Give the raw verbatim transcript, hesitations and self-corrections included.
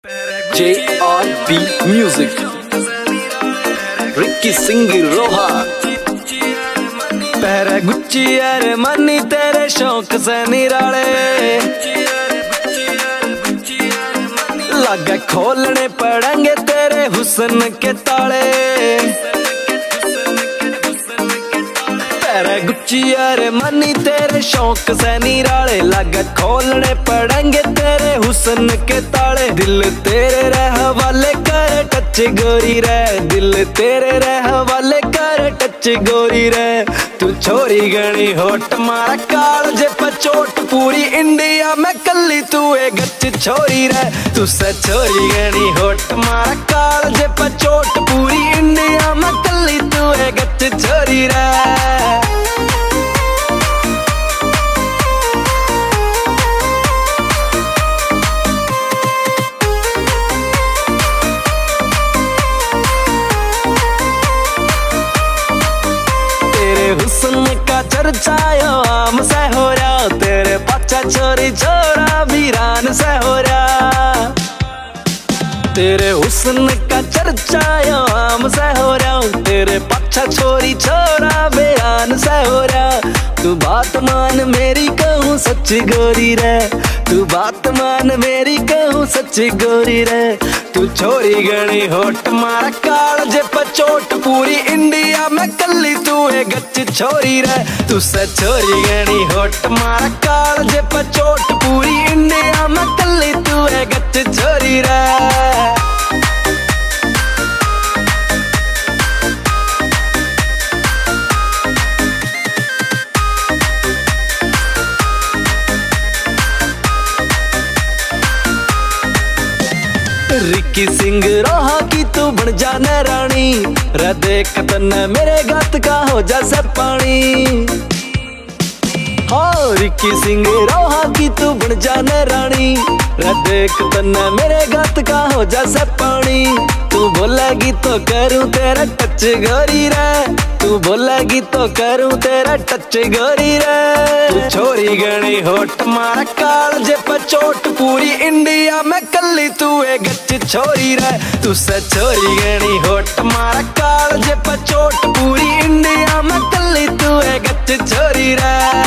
J R B Music, Ricky Singh Roha। पैरा Gucci यार money तेरे शौक से निराले, लगे खोलने पड़ेंगे तेरे हुस्न के ताले। पैरा गुच्ची यार मनी तेरे शौक से निराले, लगे खोलने पड़ेंगे तेरे हुस्न के ताले। दिल तेरे रह हवाले कर टच गोरी रे, दिल तेरे रह हवाले कर टच गोरी रे। तू छोरी गणी होट मारा काल जे पचोट, पूरी इंडिया में कल्ली तू ए गच छोरी रे। तू से छोरी गणी होट मारा काल जे पचोट, पूरी इंडिया में कल्ली तू ए गच छोरी रे। हुस्न का चर्चायो आम से हो रहा, तेरे बच्चा छोरी छोरा वीरान से हो रहा। तेरे हुस्न का चर्चायो आम से हो रहा, तेरे बच्चा छोरी छोरा वीरान से हो रहा। तू बात मान मेरी कहूँ सच्ची गोरी रे, तू बात मान मेरी कहूँ सच्ची गोरी रे। तू छोरी गणी होट मारा काल जे पचोट, पूरी इंडिया में कल्ली तू ए गच छोरी रे। तू से छोरी गणी होट मारा काल जे पचोट, पूरी इंडिया में कल्ली तू ए गच छोरी रे। रिकी सिंह रोहा की तू बन जाने रानी रे, देख तन्ने मेरे गात का हो जैसे पानी। हाँ रिकी सिंह रोहा की तू बन जाने रानी रे, देख तन्ने मेरे गात का हो जैसे पानी। तू बोलेगी तो करूँ तेरा टच गोरी रे, तू बोलेगी तो करूँ तेरा टच गोरी रे। तू छोरी गणी होट मारा काल जे पचोट, पूरी इंडिया में कल्ली तू ए गच छोरी रे। तू से छोरी गणी होट मारा काल जे पचोट, पूरी इंडिया में कल्ली तू ए गच छोरी रे।